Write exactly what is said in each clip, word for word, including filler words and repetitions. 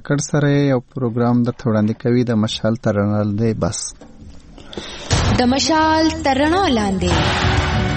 کاکړ سره یو پروګرام درته وړاندې کوي د مشال تر رڼا لاندې. بس د مشال تر رڼا لاندې.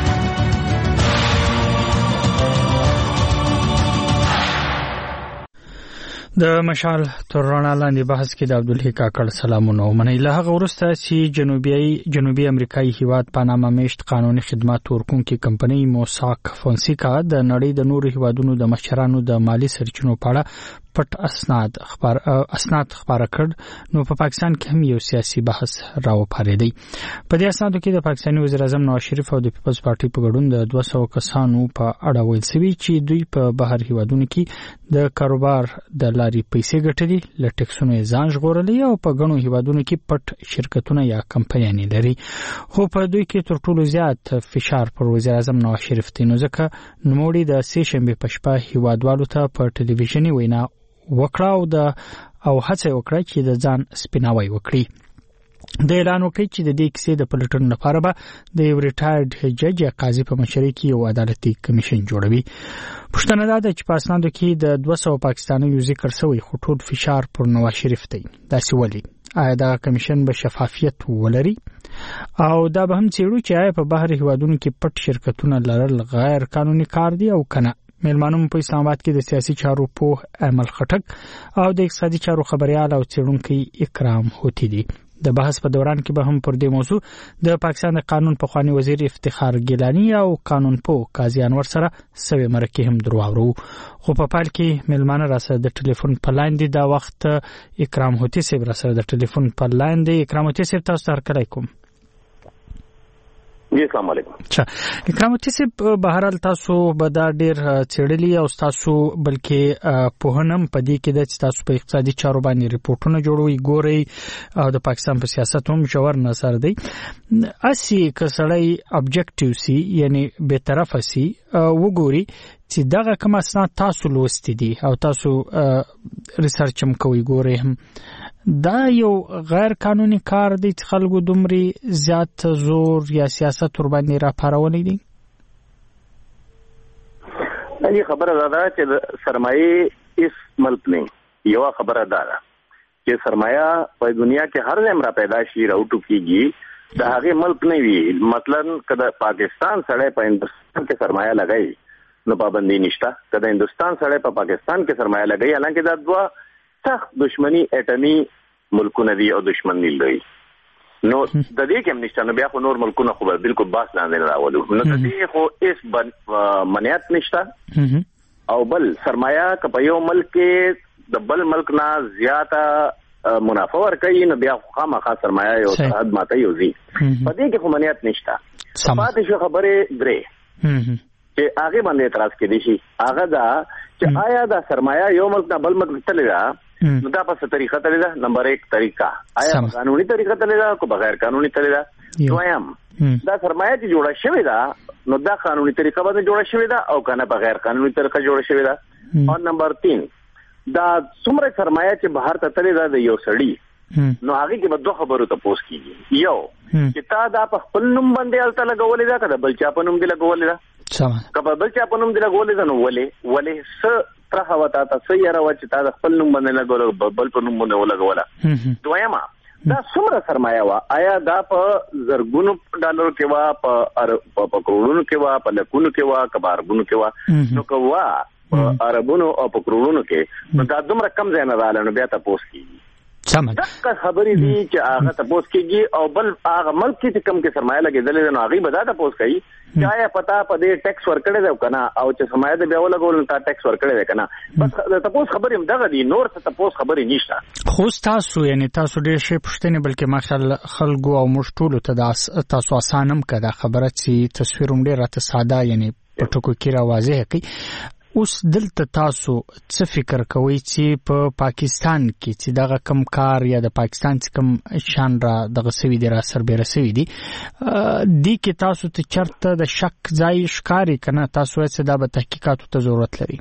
د مشال تر رڼا لاندې بحث کې د عبدالحی کاکړ سلامونه ومنئ. له هغه وروسته چې جنوبي جنوبي امریکایي هیواد پاناما میشت قانوني خدمات ورکوونکې کمپنۍ موساک فونسیکا د نړۍ د نورو هیوادونو د مشرانو د مالی سرچینو په اړه پټ اسناد خبر اسناد خبره کړ، نو په پاکستان کې هم یو سیاسي بحث راوپارېدی. په دې اسنادو کې د پاکستاني وزیر اعظم نواز شریف او د پیپلز پارټي په ګډون د دوه سوه کسانو په اړه ویل شوی چې دوی په بهر هیوادونو کې د کاروبار د لاري پیسې ګټلي، له ټکسونو یې ځان ژغورلي او په ګڼو هیوادونو کې پټ شرکتونه یا کمپنیانې لري. خو په دوی کې تر ټولو زیات فشار پر وزیر اعظم نواز شریف دی، نو ځکه نوموړي د سې شنبې په شپه هیوادوالو ته په ټلویزیوني وینا وکړه او د او هڅه وکړه چې د ځان سپیناوی وکړي. د اعلان وکړي چې د دې کیسې د پلټنې لپاره به د یو ریټایرډ جج یا قاضي په مشرۍ کې یو عدالتي کمیشن جوړوي. پوښتنه دا ده چې په اسنادو کې د دوه سوه پاکستانیو ذکر شوی، خو ټول فشار پر نواز شریف دی. داسې ولې؟ آیا دا کمیشن به شفافیت ولري؟ او دا به هم څېړو چې آیا په بهر هیوادونو کې پټ شرکتونه لرل غیر قانوني کار دی او کنه. میلمانو په اسلام آباد کې د سیاسي چارو په امل خټک او د اقتصادي چارو خبريال او څېړونکي اکرام هوتی دي. د بحث په دوران کې به هم پر دې موضوع د پاکستان د قانون پخوانی وزیر افتخار ګیلانی او قانون پوه قاضي انور سره سوي مرکه هم درواورو. خو په پال کې میلمانه را سره د ټلیفون په لاین دی. دا وخت اکرام هوتی سره را سره د ټلیفون په لاین دی. اکرام هوتی سره تاسو ته علیکم. السلام علیکم. اچھا اکرام هوتی سره بهرال تاسو به دا ډیر څېړلي او تاسو بلکې په هنم پدې کې د تاسو په اقتصادي چارو باندې ریپورتونه جوړوي، ګوري او د پاکستان په سیاست هم جوړ نظر دی. اسی کسړی ابجیکټیو سی یعنی به طرف سی وګوري چې دغه کوم اسناد تاسو لوستي دي او تاسو ریسرچ هم کوي، ګوري هم دا یو غیر قانوني کار دی چې خلکو دومره زیات زور یا سیاست ور باندې را پارولې دي. دې خبره ده چې سرمایه اس ملک نه یو خبره ده چې سرمایه په دنیا کې هر ځای را پیدا شي راوټو کیږي، دا هغه ملک نه وي. مثلا کله پاکستان سره په هندستان کې سرمایه لګای نو پابندي نشته، کله هندستان سره په پاکستان کې سرمایه لګای، حالانکه دا دوه سخت دشمنی اټمی ملکونه دي او دشمنی لري. نو د دې کې نشته، نو بیا خو نور ملکونه خو بالکل باس لاندې راولو. نو د دې خو اس منیات نشته. او بل سرمایه که په یو ملک کې د بل ملک نه زیاته منافع ورکوي، نو بیا خامخا سرمایه یو حد ماته یوزي. په دې کې خو منیات نشته. پاتې شو خبره درې چې هغه باندې اعتراض کړي شي. هغه دا چې آیا دا سرمایه یو ملک نه بل ملک ته لګا نو دا په څه طریقه تللی ده؟ نمبر یک طریقه آیا قانوني طریقه تللی ده که بغیر قانوني تللی ده؟ دویم دا سرمایه چې جوړه شوې ده نو دا قانوني طریقه باندې جوړه شوې ده او کنه بغیر قانوني طریقه جوړه شوې ده؟ او نمبر تین دا څومره سرمایه چې بهر ته تللی ده د یو سړي، نو هغه کې به دوه خبرو ته پوس کیږي. یو چې تا دا په خپل نوم باندې الته لګولې ده که د بل چا په نوم دی لګولې ده؟ که په بل چا په نوم دی لګولې ده نو ولې ولې څه ترخه وتا تاسو یې راو چې تا د خپل نوم باندې لګول بل په نوم باندې ولګوله؟ دویمه دا څومره سرمایه وا؟ آیا دا په زرګونو ډالرو کې وا، په په کروڑونو کې وا، په لکونو کې وا، که په اربونو کې وا؟ نو که وا په اربونو او په کروڑونو کې، نو دا دومره کم ځای نه رااله، نو بیا تاسو کیږي دغه خبرې دي چې هغه تاسو کېږي. او بل هغه ملک کې کم کې سرمایه لګېدلې ده نو هغه به دا تاسو کوي چې آیا پتا په دې ټیکس ورکړی دی کنه، او چې سرمایه دې بیا ولګول تا ټیکس ورکړی دی کنه. بس تاسو خبرې هم دغه دي، نور څه تاسو خبرې نشته. خو تاسو یعنی تاسو ډېر شي پښتنې بلکې ماشاءالله خلکو او موږ ټول ته تاسو اسانم کړه خبره چې تصویر هم ډېر راته ساده یعنی په ټکو کې را واضح کړي. اوس دلته تاسو څه فکر کوئ چې په پاکستان کې چې دغه کم کار یا د پاکستان چې کم شان را دغه سوي دي را سربېره سوي دي، دې کې تاسو ته چرته د شک ځای ښکاري که نه؟ تاسو وایئ چې دا به تحقیقاتو ته ضرورت لري.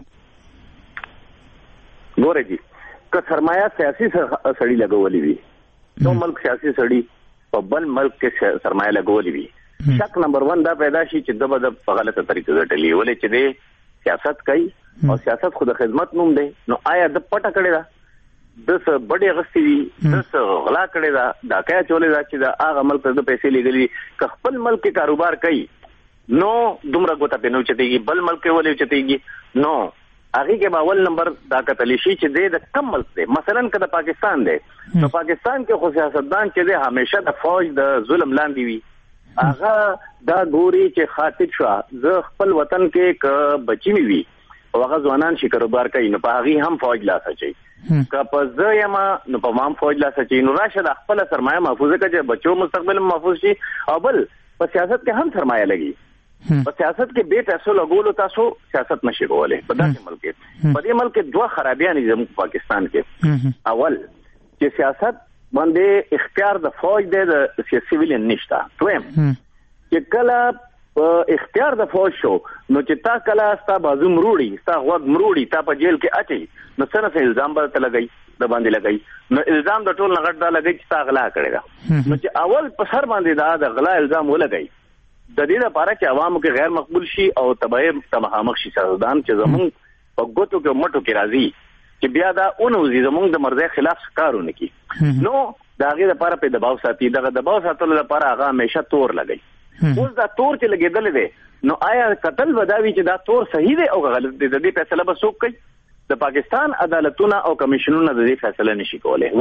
ګورئ جي که سرمایه سیاسي سړي لګولې وي، یو ملک سیاسي سړي په بل ملک کې سرمایه لګولې وي، شک نمبر ون دا پیدا شي چې د به د په غلطه طریقه ګټلي، ولې چې دی سیاست کوي او سیاست خود خدمت نوم دی. نو آیا د پټه کړی ده د څه بډې غستې دي د څه غلا کړې ده دا کیا چولې ده چې دا هغه ملک ته د پیسې لګلې که خپل ملک کې کاروبار کوي نو دومره ګوته په نو چتېږي بل ملک کې ولې چتېږي نو هغه کې به اول نمبر دا کتلی شي چې د کم ملک دی مثلا که د پاکستان دی نو پاکستان کې خو سیاستدان چې دی همیشه د فوج د ظلم لاندې وي هغه دا ګوري چې خاطب شو زه خپل وطن کې ک بچی می وي او هغه ځوانان شي کاروبار کوي نو په هغه هم فوج لا سچي که په زه یما نو په مام فوج لا سچي نو راشه د خپل سرمایه محفوظ کړي بچو مستقبل محفوظ شي او بل په سیاست کې هم سرمایه لګي په سیاست کې به پیسو لګولو تاسو سیاست نشي کولای په داسې ملک کې په دې ملک کې دوه خرابیاں دي زموږ پاکستان کې اول چې سیاست باندې اختیار د فوج دی د سیویلین نشته دویم چې کله اختیار د فوج شو نو چې تا کله ستا بازو مروړي ستا غوږ مروړي تا په جیل کې اچي نو څنګه څه الزام به ته لګي د باندې لګي نو الزام د ټول نغټ دا لګي چې تا غلا کړی دا نو چې اول په سر باندې دا د غلا الزام ولګي د دې لپاره چې عوامو کې غیر مقبول شي او تبعه تمهامخ شي سازدان چې زمون په ګوتو کې مټو کې راځي چې بیا دا اونوزي زمون د مرزه خلاف کارونه کوي نو دا غي لپاره په دباو ساتي دغه دباو ساتلو لپاره هغه همیشه تور لګي اوس دا تور چې لګیدل دي نو آیا قتل وداوی چې دا تور صحیح دی او غلط دی د دې فیصله به څوک کوي د پاکستان عدالتونه او کمیشنونه د دې فیصله نشي کولای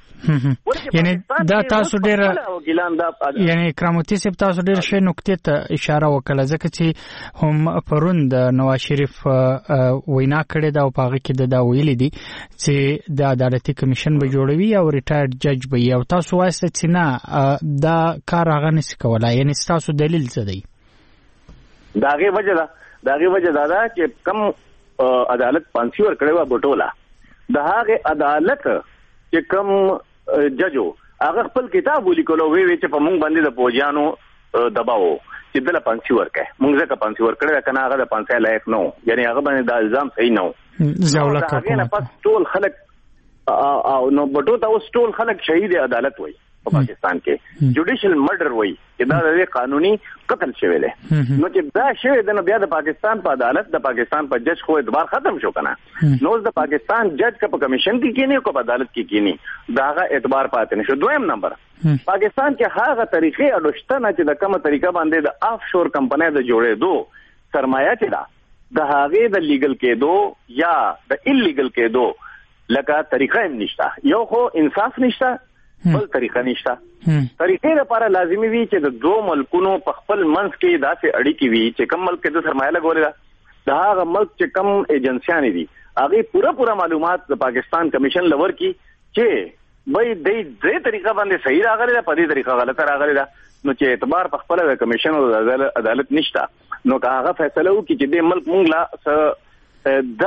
وجه یعنی دا تاسو ډېر یعنی کرامتي صاحب تاسو ډېر ښه نقطې ته اشاره وکړه ځکه چې هم پرون د نواز شریف وینا کړې ده او په هغه کې دا ویلي دي چې د عدالتي کمیشن به جوړوي او ریټایر جج به وي او تاسو وایئ چې نه دا کار هغه نشي کولای یعنی تاسو دلیل څه دی دا هغه وجه ده دا هغه وجه ده چې کم عدالت پانسی ور کړو بټولا د هغه عدالت چې کم ججو هغه خپل کتاب ولیکلو وی وی چې په مونږ باندې د پوجانو دباو چې دله پانسی ور کړه مونږ ځکه پانسی ور کړو کنه هغه د پانسی لایق نو یعنی هغه باندې د الزام صحیح نو زاوله هغه نه پس ټول خلک او نو بټو ته اوس ټول خلک شهید عدالت وای په پاکستان کې جوډیشل مرډر وای چې دا د قانوني قتل شوی دی نو چې دا شوی د نو بیا د پاکستان په عدالت د پاکستان په جج خو اعتبار ختم شو کنه نو د پاکستان جج کا په کمیشن کې کینی او په عدالت کې کینی داغه اعتبار پاتې نشو دویم نمبر پاکستان کې هغه طریقې اډوشتنه چې د کومه طریقه باندې د آف شور کمپنۍ د جوړې دو سرمایه چې دا د هغه د لیګل کېدو یا د انلیګل کېدو لکه طریقه هم نشته یو خو انصاف نشته بل طریقه نشته طریقې لپاره لازمي وي چې د دوه ملکونو په خپل منځ کې داسې اړیکې وي چې کوم ملک د سرمایه لګولې ده د هغه ملک چې کوم ایجنسیانې دي هغه پوره پوره معلومات د پاکستان کمیشن لور کی چې وای د دې طریقه باندې صحیح راغلی ده په دې طریقه غلطه راغلی ده نو چې اعتبار په خپل د کمیشن او د عدالت نشته نو که هغه فیصله وکړي چې د ملک مونږ لا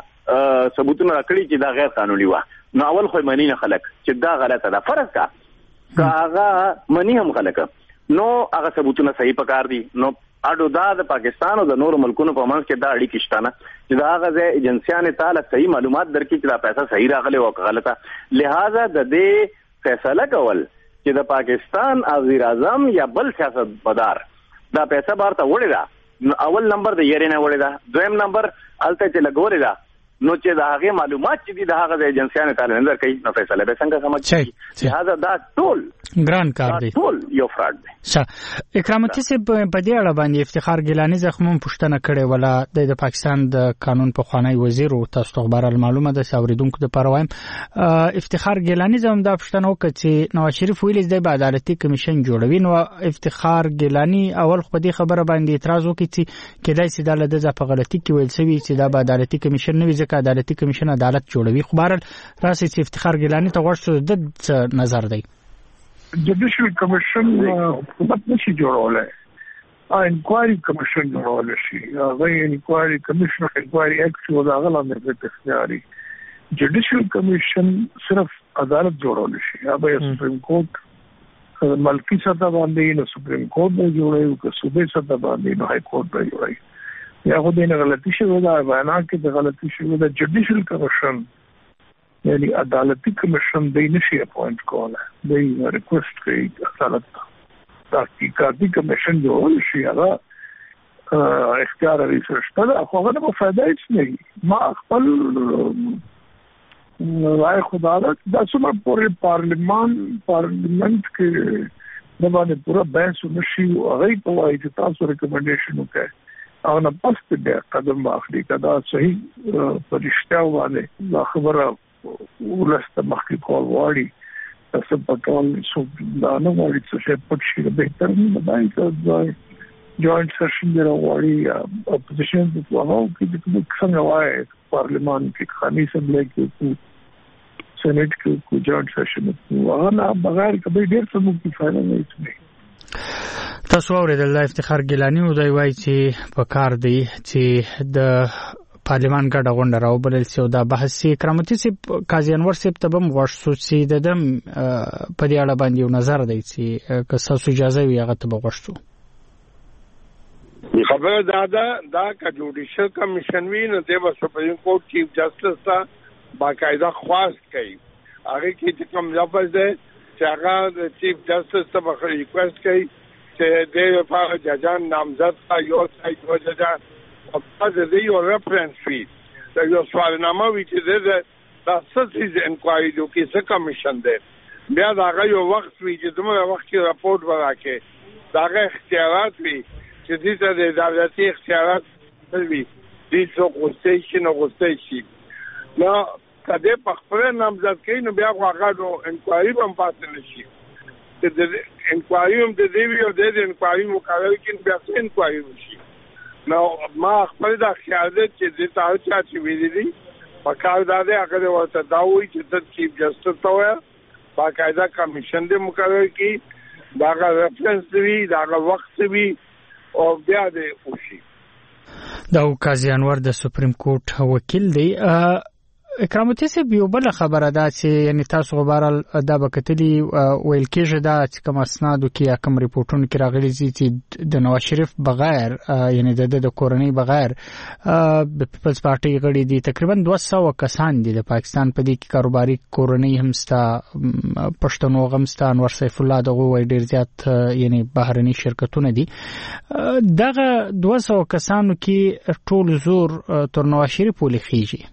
دا ثبوتونه راکړي چې دا غیر قانوني و نو اول خو منی نه خلک چې دا غلطه ده فرض کا هغه منی هم خلک نو هغه ثبوتونه صحیح پکار دي نو اډو دا د پاکستان او د نورو ملکونو په منځ کې دا اړیکې شته نه چې دا هغه ایجنسیانې تعالی صحیح معلومات درکړي چې دا پیسې صحیح راغلي او غلطه لہذا د دې فیصله کول چې د پاکستان وزیر اعظم یا بل سیاست مدار دا پیسې بارته وړي دا اول نمبر د یری نه وړي دا دویم نمبر الته چې لګوري دا نو چې دا هغه معلومات چې د هغه د ایجنسیانو تعالی نظر کوي نو فیصله به څنګه سمجي لہذا دا ټول ګران کار دی ټول یو فراډ دی ښه اکرامتي صاحب په دې اړه باندې افتخار ګیلانی زخمون پښتنه کړې ولا د پاکستان د قانون په خوانی وزیر او تاسو ته خبر معلومه ده اوریدونکو د پروایم افتخار ګیلانی زم دا پښتنه وکړي چې نواز شریف ویل د عدالتي کمیشن جوړوي نو افتخار ګیلانی اول خو دې خبره باندې اعتراض وکړي چې کله چې د لده په غلطي کې ویل سوي چې د عدالتي کمیشن نه وي عدالتي کمیشن عدالت جوړوي خو بهر راسي چې افتخار ګیلانی ته ورته د نظر دی جوډیشل کمیشن حکومت نشي جوړولای ا انکوایری کمیشن جوړول شي هغه انکوایری کمیشن انکوایری اکټ او هغه لاندې د اختیاري جوډیشل کمیشن صرف عدالت جوړول شي هغه سپریم کورټ ملکی سطح باندې نو سپریم کورټ به جوړوي او صوبې سطح باندې نو های کورټ به جوړوي یا خو دې نه غلطي شوې ده بیان کې د غلطي شوې ده جوډیشل کمیشن یعنی عدالتي کمیشن دې نشي اپوینټ کولای دې ریکوست کوي عدالت تحقیقاتي کمیشن جوړول شي هغه اختیار ریسرچ ته خو هغه په فائدہ هیڅ نه ما خپل رائے خدا دا څومره پورې پارلیمان پارلیمنت کې د باندې پورا بحث ونشي او هغه په وایي چې تاسو ریکمنډیشن وکړئ او نه پس دې قدم واخلي کدا صحیح پرشتیا باندې دا خبره ولسته مخکې کول واړي تاسو په ټول څو دا نه وایي چې په شي به تر نه باندې کوي جوائنٹ سیشن دی راوړي اپوزیشن د واه کې د څنګه وایي پارلیمان کې خاني اسمبلی کې سېنات کې کو جوائنٹ سیشن واه نه بغیر کبي ډېر څه مو کې فائدہ نه هیڅ تاسو اوریدل افتخار ګیلانی نو دی وایي چې په کار دی چې د پارلیمان ګډه غونډه راوبلل شي او دا بحث کرامتي سي قاضي انور صاحب ته هم غوښ سوچي د دم په دې اړه باندې یو نظر دی چې که تاسو اجازه وي هغه ته غوښتو خبر دادا دا کا جوډیشل کمیشن وی نه دی بس سپریم کورټ چیف جسټس تا باقاعده خواست کوي هغه کې چې کوم ځای ده چې هغه چیف جسټس ته به ریکوست کوي چې د لپاره ججان نامزد کا یو ځای یو ججان او د دې یو ریفرنس وی دا یو سوالنامه وی چې د تاسو د انکوایری جو کې څه کمیشن ده بیا دا یو وخت وی چې دومره وخت کې راپورټ ورکړي دا اختیارات وی چې دې ته د دولتي اختیارات وي دې څو غوښتنې نه غوښتنې نو کله په خپل نامزد کې نو بیا هغه نو انکوایری هم پاتې نشي د انکوایری هم د دې یو د انکوایری مقرر کې بیا څه انکوایری وشي نو ما خپل دا خیال دې چې دې تاسو چې ویلي دي په کار دا هغه ورته دا وایي چې د چیف جسټس ته وایي باقاعده کمیشن دې مقرر کړي دا ریفرنس دی دا وخت دی او بیا دې وشي دا قاضي انور د سپریم کورټ وکیل دی اکرامتي سي یو بل خبره ده چې یعنی تاسو غوړل دا بکتلی ویل کېږي دا چې کوم اسنادو کې کوم ریپورتونه کې راغلي چې د نواز شریف بغیر یعنی د د کورنۍ بغیر د پیپلز پارټي غړي دي تقریبا دوه سوه کسان دي د پاکستان په دې کې کاروباري کورنۍ هم ستا پښتنو غمستا انور سیف الله دغه وای ډیر زیات یعنی بهرني شرکتونه دي دغه دوه سوه کسانو کې ټول زور تر نواز شریف ولخیږي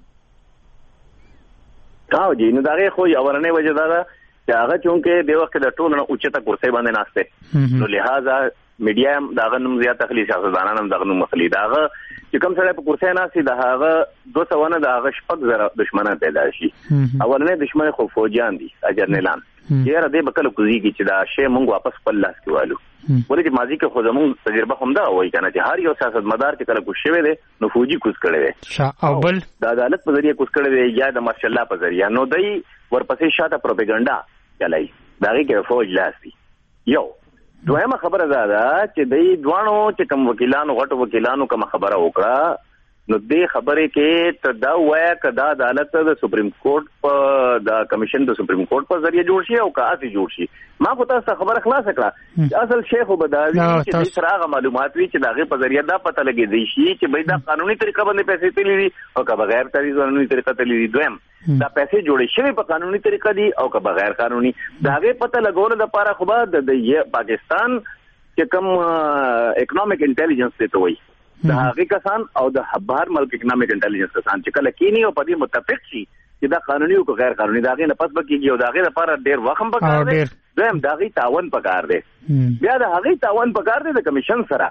کاو جی نو داغه خو یو ورنه وجه دا چې هغه چونکه د وخت د ټولو اوچته کرسي باندې ناشته نو لہذا میډیا هم داغه نوم زیات تخلیص سیاستدانان هم داغه نوم مخلي داغه چې کوم سره په کرسي ناشته داغه دوه سوه نه داغه شپږ زره دشمنان پیدا شي اولنې دشمن خو فوجیان دي اجرنلان یاره دې بکل کوزي کی چې دا شی مونږ واپس په لاس کې والو ولې چې ماضي کې خو زموږ تجربه هم دا وایي کنه چې هر یو سیاستمدار چې کله کوشش وي نو فوجي کوز کړي دي او بل د عدالت په ذریعہ کوز کړي دي یا د مارشل لا په ذریعہ نو دای ورپسې شاته پروپاګاندا چلای داږي کې فوج لاسي یو دویمه خبره ده چې دای دوانو چې کوم وکیلانو غټ وکیلانو کوم خبره وکړه نو دې خبره کې ته دا وایا کدا عدالت د سپریم کورټ په د کمیشن د سپریم کورټ په ذریعہ جوړ شي او کاسي جوړ شي ما خو تاسو خبره خلاص کړه اصل شیخ وبداوی چې د سراغ معلومات وی چې داغه په ذریعہ دا پته لګي دی شي چې بيد قانوني طریقه باندې پیسې تللی دي او که بغیر قانوني طریقه تللی دي دویم دا پیسې جوړې شوی په قانوني طریقه دي او که بغیر قانوني داغه پته لګول د لپاره خو د پاکستان چې کوم اکونومیک انټيليجنس ته وایي د هغه کسان او د بهر ملک اکونومیک انټيليجنس کسان چې کله کینی او په دې متفق شي چې دا قانوني او غیر قانوني داغه نه پس بکیږي او داغه لپاره ډیر وخت پکار دی دویم داغه تعاون پکار دی بیا د هغه تعاون پکار دی د کمیشن سره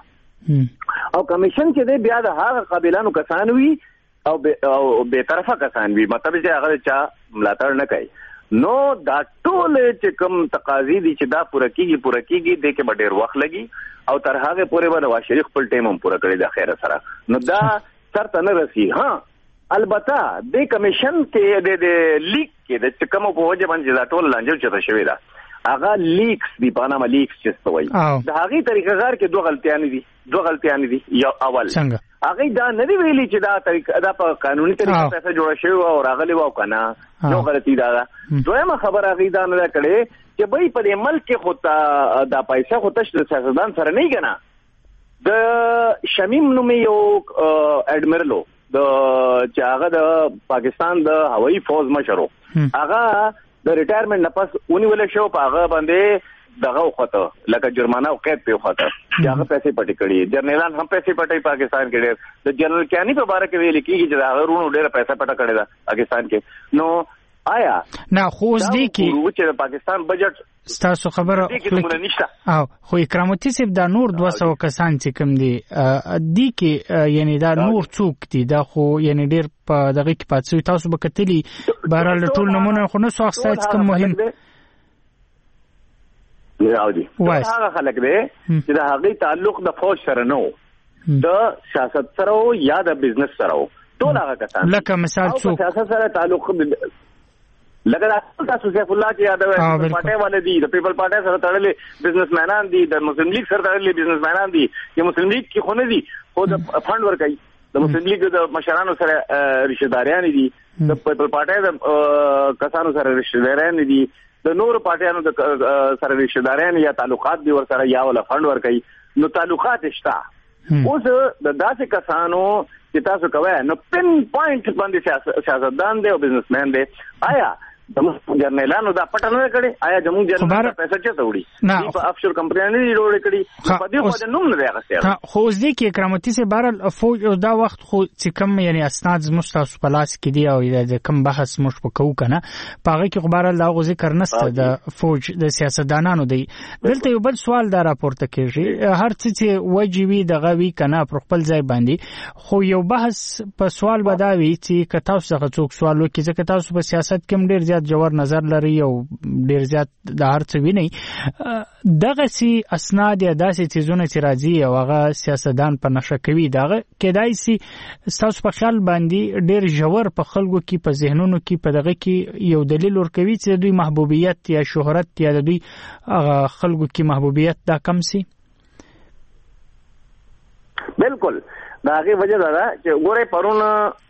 او کمیشن چې دی بیا د هغه قابلانو کسان وي او به طرفه کسان وي مطلب چې هغه چا ملاتړ نه کوي نو دا ټول چې کوم تقاضي دي چې دا پوره کیږي پوره کیږي د کې ډېر وخت لګي او تر هغه پورې به نواز شریف خپل ټیم هم پوره کړی د خیره سره نو دا سرته نه رسی ها البته د کمیشن کې د لیک کې د کوم په وجه باندې دا ټول لانجو چته شوی دا هغه لیکس دی پاناما لیکس چې څه وایي دا هغه طریقه غار کې دوه غلطیاں دي دوه غلطیاں دي یو اول هغه دا نه دی ویلي چې دا طریقه دا په قانوني طریقه پیسې جوړ شوی او راغلی و کنه نو غلطی دا دویمه خبره هغه دا نه کړي چې به په دې ملک کې خو دا پیسې خو تاسو د سیاستدان سره نه کنا د شمیم نومي یو اډمرلو د چې هغه د پاکستان د هوایي فوج مشرو هغه د ریټایرمنټ نه پس اونې ولې شو په هغه باندې دغه وخته لکه جرمانه او قید په وخته چې هغه پیسې پټې کړي جرنیلان هم پیسې پټې پاکستان کې ډېر د جنرال کیانی په اړه کې ویل کېږي چې هغه رونو ډېر پیسې پټه کړي دا پاکستان کې نو آیا نه خو اوس دی کې چې د پاکستان بجټ ستاسو خبره او خو اکرام الدین صاحب دا نور دوه سوه کسان چې کوم دي دی کې یعنی دا نور څوک دي دا خو یعنی ډیر په دغه کې پاتې تاسو به کتلی بهرحال ټول نمونه خو نه سو اخستای کوم مهم یاو دي هغه خلک دي چې د هغه تعلق د فوج سره نه د سیاست سره یا د بزنس سره ټول هغه کسان لکه مثال څوک سیاست سره تعلق لکه تاسو سیف الله چې یادوي پارټي والے دي د پیپل پارټي سره تړلې بزنسمنان دي د مسلم لیگ سره تړلې بزنسمنان دي چې مسلم لیگ کې خونه دي خو د فند ورکړي د مسلم لیگ د مشرانو سره رشتہ داریان دي د پیپل پارټي د کسانو سره رشتہ داریان دي د نور پارټیانو د سره رشتہ داریان یا تعلقات دي ور سره یا ول فند ورکړي نو تعلقات شته اوس د داسې کسانو چې تاسو کوی نو پن پوینټ باندې سیاستدان دی او بزنسمن دی آیا د جرنیلانو دا پټ نه کړي آیا زموږ جرنیل پیسې چته وړي نه په افشور کمپنیانو نه جوړ کړي په دې خو د نوم نه راغسته خو اوس دې کې کرامتي سه بهرال فوج او دا وخت خو چې کم یعنی اسناد مستاسو پلاس کې دی او د کم بحث مش وکاو کنه پاره کې خبره لا غو ذکر نسته د فوج د سیاستدانانو دی دلته یو بل سوال دا راپورته کیږي هر څه چې وجوي دغه وی کنه پر خپل ځای باندې خو یو بحث په سوال بداوي چې کتاب څخه څوک سوال وکړي چې تاسو په سیاست کې ډیر جوړ نظر لري او ډیر زیات د هر څه ویني دغه سي اسناد یا داسې چیزونه چې راځي او هغه سیاستدان په نشه کوي دغه کېدای سي تاسو په خیال باندې ډیر جوړ په خلکو کې په ذهنونو کې په دغه کې یو دلیل ورکوي چې دوی محبوبیت یا شهرت یا دوی خلکو کې محبوبیت دا کم سي بالکل دا هغه وجه ده چې ګوره پرون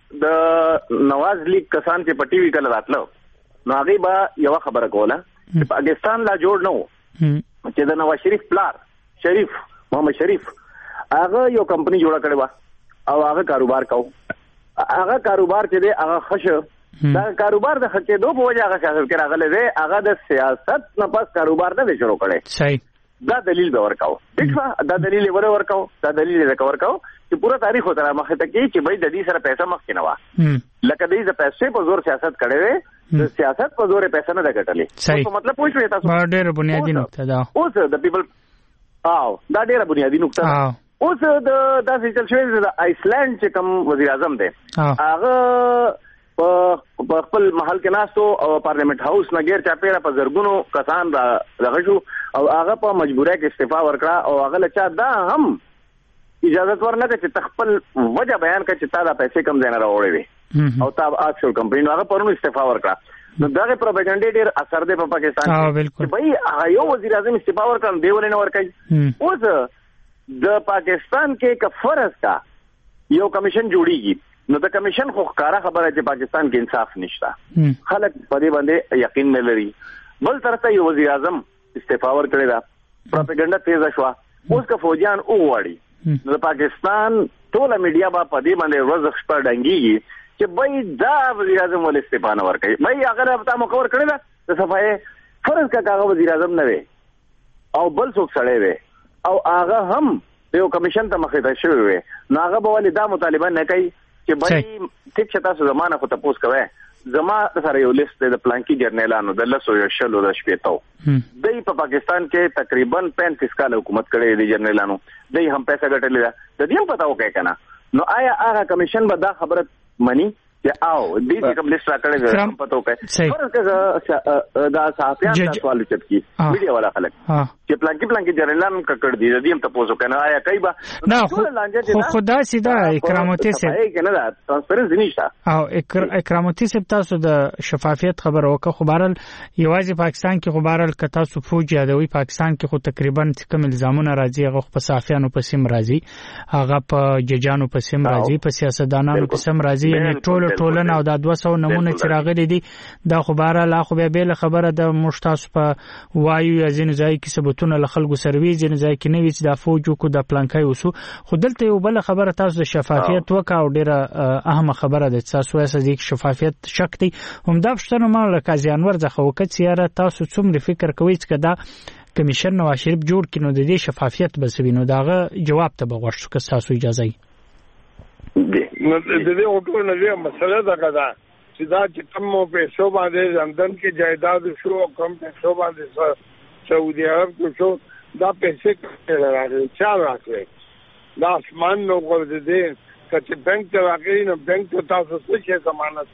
د نواز لیگ کسان چې په ټي وي کله راتلو نو هغه با یو خبره کوله چې پاکستان لا جوړ نه و چې د نواز شریف پلار شریف محمد شریف هغه یو کمپنی جوړه کړې و او هغه کاروبار کاو هغه کاروبار چې دی هغه خشه دا کاروبار د خچې دوه په وجه هغه سیاست کې راغلی دی هغه د سیاست نه پس کاروبار نه شروع کړي صحیح دا دلیل به ورکاو دښه دا دلیل ور ورکاو دا دلیل یې ورکاو چې پورا تاریخ وته مخه ته کې چې بای د دې سره پیسې مخ کې نه و لکه دې د پیسې په زور سیاست کړي وي د سیاست په زور پیسې نه دا ګټلې نو مطلب پوښتنه تاسو دا ډېر بنیادی نقطه ده اوس د پیپل او دا ډېر بنیادی نقطه ده اوس د داسې چل شوی د آیسلند چې کوم وزیر اعظم دی هغه په خپل محل کې ناستو او پارلیمنت هاوس نه غیر چاپیره په زرګونو کسان راغلي شو او هغه په مجبورۍ کې استعفا ورکړه او هغه لچا دا هم اجازه ورنکړه چې تخپل وجه بیان کړي چې تا دا پیسې کم ځای نه راوړې وي او تا آفشور کمپنی هغه پرونو استعفا ورکړه نو دغه پروپاګاندا ډېر اثر دی په پاکستان کې بھائی هغه یو وزیر اعظم استعفا ورکړ دی ولې نه ورکړي اوس د پاکستان کې ک فرض کا یو کمیشن جوړیږي نو د کمیشن خو ښکارا خبره چې پاکستان کې انصاف نشته خلک په دې باندې یقین نه لري بل طرف یو وزیر اعظم استعفا ورکړی دا پروپاګاندا تیز شو اوس کا فوجان اوغړي نو د پاکستان ټول میډیا با په دې باندې ورځ خپل ډنګي چې بای دا وزیر اعظم ول استعفا نه ورکړي بای هغه راته مخور کړی دا د صفای فرض کا هغه وزیر اعظم نه وي او بل څوک سړی وي او هغه هم یو کمیشن ته مخې ته شوی وي نو هغه به ولې دا مطالبه نه کوي چې بای ټیک چې تاسو زمانه خو تاسو کوی زما سره یو لیست د پلانکی جرنیلانو د لسو یو شلو د شپېتو دای په پاکستان کې تقریبا پینتیس کال حکومت کړی دی جرنیلانو دای هم پیسې ګټلې ده د دې هم پتاو کوي کنه نو آیا هغه کمیشن به دا خبره مني چې او دې چې کوم لیست راکړی دی پتاو کوي ورته دا صحافیان سوال چتکی میډیا والا خلک چې پلانکی پلانکی جرنیلانو کړ دي د دې هم تاسو کنه آیا کوي با نه خو خدا سیدا اکراماتي سه کنه دا ترانسپیرنسي نشته او اکراماتي سه تاسو د شفافیت خبر وکړه خو بهرال یوازې پاکستان کې خو بهرال ک تاسو فوج یادوي پاکستان کې خو تقریبا کوم الزامونه راځي هغه په صحافیانو په سیم راځي هغه په ججانو په سیم راځي په سیاستدانانو په سیم راځي یعنی ټول ټولنه او د دوه سوه نمونه چې راغلي دي دا خو بهرال خو بیا به خبره د مشتاس په وایو یا ځین ځای کې ثبوتونه له خلکو سروي ځین ځای کې نه وي چې د فوج کو د پلانکای وسو خو دلته یو بل خبره تاسو د شفافیت وکاو ډیره اهمه خبره ده تاسو یې د شفافیت شک دی هم دا پښتنه ما له قاضي انور ځخه وکړ چې تاسو څومره فکر کوئ چې دا کمیشن نواز شریف جوړ کینو د دې شفافیت بسوینو داغه جواب ته بغوښ که تاسو اجازه یې نو د دې اوټو نه یو مسله ده کدا چې دا چې کم پیسو باندې لندن کې جایداد شو او کم پیسو باندې سعودي عرب کې شو دا پیسې کله راغلي چا راغلي دا اسمان نو ورته چې بانک ته راغلي نو بانک ته تاسو څه ضمانت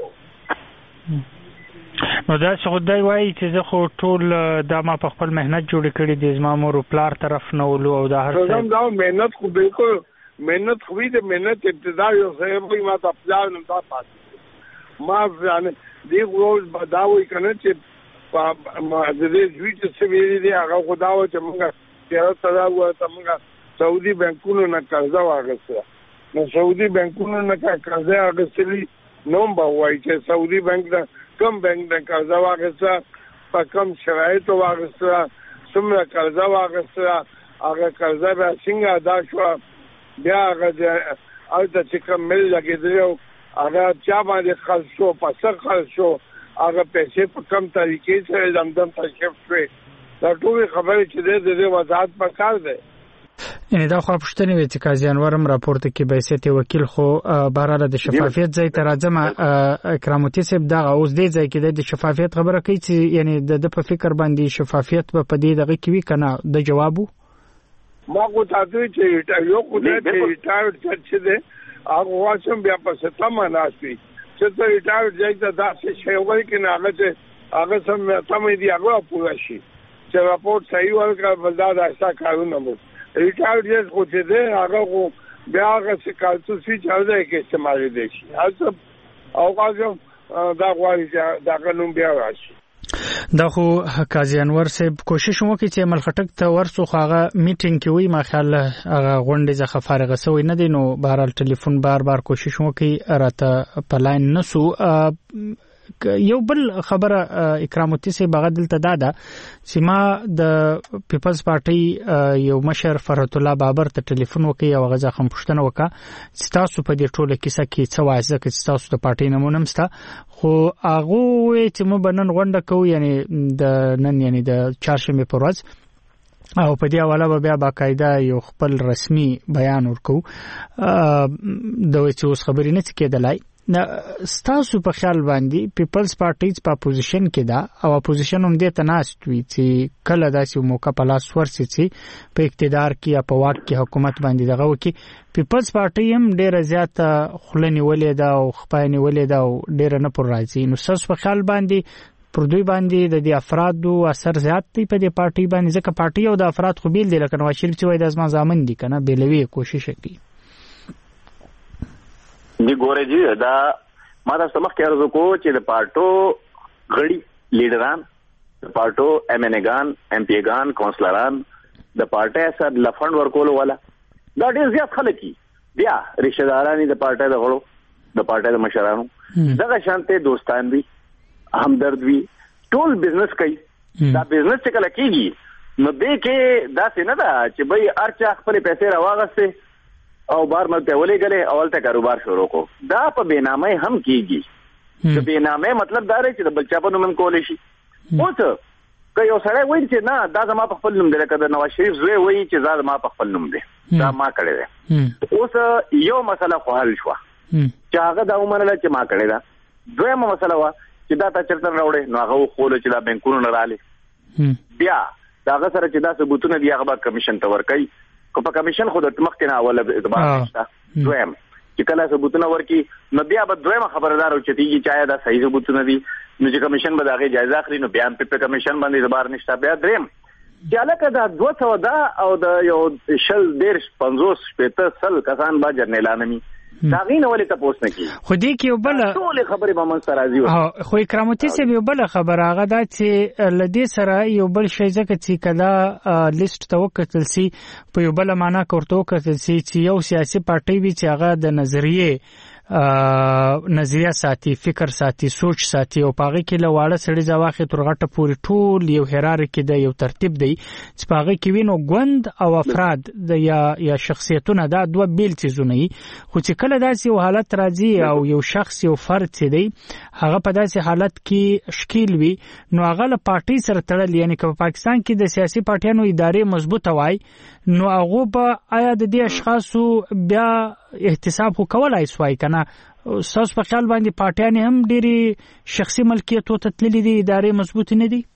کوي نو دا څه خدای وایي چې زه خو ټول دا ما په خپل مهنت جوړ کړی د زما مور پلار طرف نه ولو او دا هر څه دا مهنت خو بالکل مهنت خو دې مهنت ابتدا یو ځای په ما ته پلان نه دا پاتې ما ځان دی روز بداوي کنه چې ما د دې ځوی چې ویلي دی هغه خداو چې موږ تیر تدا و ته موږ سعودي بانکونو نه قرضه واغسته نو سعودي بانکونو نه قرضه واغستلی نو به وایي چې سعودي بانک دا کم بانک د قرضه واغسته په کم شرایطو واغسته څومره قرضه واغسته هغه قرضه به څنګه ادا شو بیا هغه د چې کوم مل لګېدلی هغه چا باندې خرڅ شو په څه خرڅ شو هغه پیسې په کم طریقې سره لندن ته شفت شوې دا ټول خبرې چې د دې وضاحت پکار دی یعنی دا خو پښتنې وي چې قاضي انورم راپورته کې بایسته وکیل خو بهراله د شفافیت ځای ته راځم اکراموتی صاحب دا اوس دې ځای کې د شفافیت خبره کوي چې یعنی د په فکر باندې شفافیت په پدې دغه کې وی کنه د جوابو ما کو تاسو چې یو کو دې ریټایر چې دې هغه واسم بیا په ستما ناشتي چې ته ریټایر ځای ته داسې شی وایي کې نه هغه چې هغه سم تمه دی هغه پوره شي چې راپور صحیح ورکړ بلدا داستا کارونه مو ریټایر جز خو چې ده هغه بیا هغه څه کالتو سي چاوده کې استعمال دي شي هڅه او قاضي دا غواړي دا قانون بیا راشي دا خو قاضي انور صاحب کوشش وکړي چې عمل خټک ته ورسو هغه میټینګ کې وي ما خیال هغه غونډه ځخه فارغه سوی نه دي نو بهرال ټلیفون بار بار کوشش وکړي راته په لاین نسو یو بل خبره اکراموتی سي بغدل ته دادا چې ما د پیپلز پارټي یو مشر فرحت الله بابر ته ټلیفون وکي او غزا خم پښتنه وکا چې تاسو په دې ټوله کیسه کې څه وایي چې تاسو د پارټي نمونه مستا خو هغه وی چې مو بنن غونډه کوو یعنی د نن یعنی د چهارشنبه پر ورځ او په دې حواله به بیا باقاعده یو خپل رسمي بیان ورکو د وڅ اوس خبرې نه کېدلای ستاسو په خیال باندې پیپلز پارټي په اپوزیشن کې دا او اپوزیشن هم دې تناست وي چې کله داسې موقع په لاس ورسي چې په اقتدار کې یا په واک کې حکومت باندې دغه وکي پیپلز پارټي هم ډېر زیات خلنی ولې دا او خپاینی ولې دا او ډېر نه پر راځي نو ستاسو په خیال باندې پر دوی باندې د دې افرادو اثر زیات دی په دې پارټي باندې ځکه پارټي او د افراد خو بیل دي لکه نواز شریف چې وایي د ازما ځامن دي کنه بیلوي کوشش کوي دی ګوره جی دا ما تاسو مخ کې ارزو کو چې د پارټو غړي لیډران د پارټو ایم ان ګان ایم پی ګان کونسلران د پارټي اثر لفند ورکول ولا دا ډیر زیات خلک بیا رشتہ دارانی د پارټي د غړو د پارټي د مشرانو دغه شانته دوستان دي همدرد وي ټول بزنس کوي دا بزنس چې کله کیږي نو دې کې دا څه نه دا چې بای ارچا خپل پیسې راوغسته او بار مرته ولې غلې اول ته کاروبار شروع کو دا په بینامه هم کیږي چې بینامه مطلب دا دی چې د بلچا په نوم کول شي اوس که یو سره وایي چې نه دا زما په خپل نوم دی لکه د نواز شریف زوی وایي چې زما په خپل نوم دی دا ما کړی دی اوس یو مسله خو حل شو چې هغه دا ومنله چې ما کړی دا دویمه مسله وا چې دا تا چرته راوړې نو هغه خو چې دا بانکونو نه رالي بیا دا هغه سره چې دا ثبوتونه دی هغه کمیشن ته ورکړي کو په کمیشن خو د مخکنه اول اعتبار نشته دویم چې کله ثبوتونه ورکي نو بیا به دویمه خبردار او چتیږي چې دا صحیح ثبوتونه دي نو چې کمیشن به داغه جایزه اخلي نو بیا په کمیشن باندې اعتبار نشته بیا دریم چې لکه دا دوه سو دا او د یو شل ډیر پنځوس پته سل کسان با جرنیلانمي دا غینه ولې تاسو نه کی خو دې کې یو بل ټول خبرې به من سره راځي خو اکراموتی سه یو بل خبره هغه دا چې لدې سره یو بل شی ځکه چې کدا لیست توکتل سي په یو بل معنا کوړتو کتل سي چې یو سیاسي پارټي وی چې هغه د نظریه نظریه ساتي فکر ساتي سوچ ساتي او پاغه کې لواړه سړي ځواخه ترغټه پوری ټول یو هرارکی د یو ترتیب دی چې پاغه کې وینو غوند او افراد د یا یا شخصیتونه دا دوه بیل چیزونه خو چې کله داسې یو حالت راځي او یو شخص یو فرد چې دی هغه په داسې حالت کې شکیل وي نو هغه له پارټي سره تړل یعنی که په پاکستان کې د سیاسي پارټیانو ادارې مضبوطه وای نو هغه به آیا د دې اشخاصو بیا احتساب خو کولای سوای کنه تاسو په خیال باندې پارټیان هم ډېری شخصي ملکیت ته تللي دي ادارې مضبوط نه دي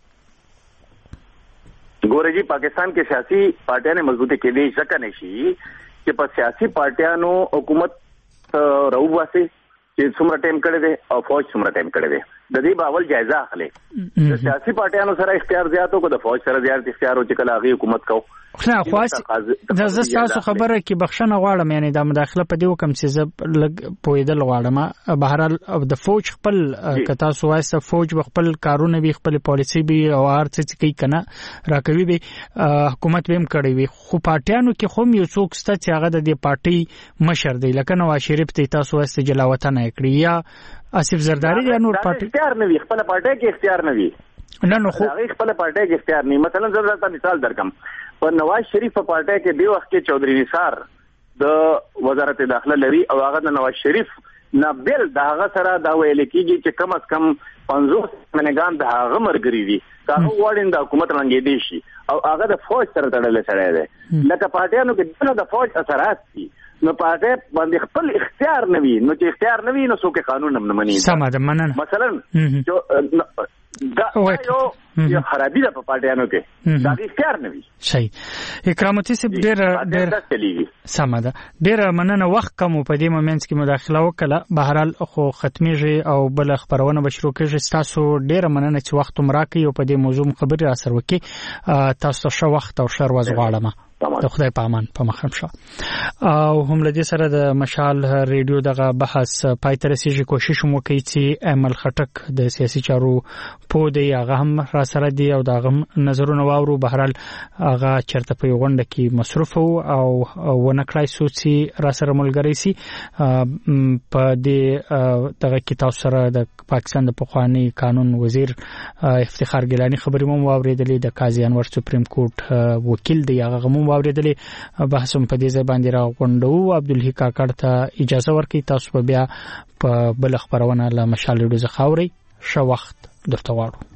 ګورې جی پاکستان کې سیاسي پارټیانې مضبوطه کېدې ځکه نشي چې په سیاسي پارټیانو حکومت راوباسي چې څومره ټایم کړی دی او فوج څومره ټایم کړی دی د دې باول جایزه اخلي د سیاسي پارټیانو سره اختیار زیاتو کو د فوج سره زیات اختیار او چې کله هغه حکومت کو خو خاص د زستاسو خبره کې بخښنه غواړم یعنی د مداخله په دې وکم چې زب لګ پویدل غواړم بهرحال د فوج خپل کتا سو واسه فوج خپل کارونه به خپل پالیسی به او ارڅ چې کوي کنه راکوي به حکومت به هم کړی وي خو پارټیانو کې خو یو څوک ست چې هغه د دې پارټي مشر دی لکه نواز شریف ته تاسو واسه جلاوطن کړی یا آصف زرداری یا نور پارټي اختیار نه وي خپل پارټي کې اختیار نه وي نه نو خو هغه خپل پارټي کې اختیار نه مثلا زه درته مثال درکم په نواز شریف په پارټي کې دی وخت کې چودھری نثار د وزارت داخله لري او هغه د نواز شریف نه بل دا هغه سره دا ویل کېږي چې کم از کم پنځوس منګان د هغه مرګري دي هغه وړاندې د حکومت رنګې دي شي او هغه د فوج سره تړل سره دی لکه پارټیانو کې د فوج اثرات دي نو پاتې باندې خپل اختیار نه وي نو چې اختیار نه وي نو څوک قانون هم نه مني سم ده مننه مثلا دا یو خرابې ده په پارټیانو کې دا اختیار نه وي صحیح اکرامتي سي ډېر ډېر سم ده ډېر مننه وخت کم په دې مومنت کې مداخله وکړه بهرحال خو ختميږي او بل خبرونه بشرو کېږي تاسو ډېر مننه چې وخت مراکې او په دې موضوع خبري را سره وکي تاسو شو وخت او شر وز غواړم د خدای په امان په مخم شو او هم لدی سره د مشال ریډیو دغه بحث پای تر سیږي کوشش مو کوي چې عمل خټک د سیاسي چارو په دی هغه هم را سره دی او دغه نظرونه واورو بهرال هغه چرته په غونډه کې مصروف او ونکړای سوچي را سره ملګری سي په دې دغه کتاب سره د پاکستان د پخوانی قانون وزیر افتخار ګیلانی خبرې مو واوریدلې د قاضي انور سپریم کورټ وکیل دی هغه مو واوریدلې بحث په دې ځای باندې را غونډو عبدالحی کاکړ ته اجازه ورکړي تاسو بیا په بل خبرونه له مشال ډوزه خاوري شو وخت درته واړو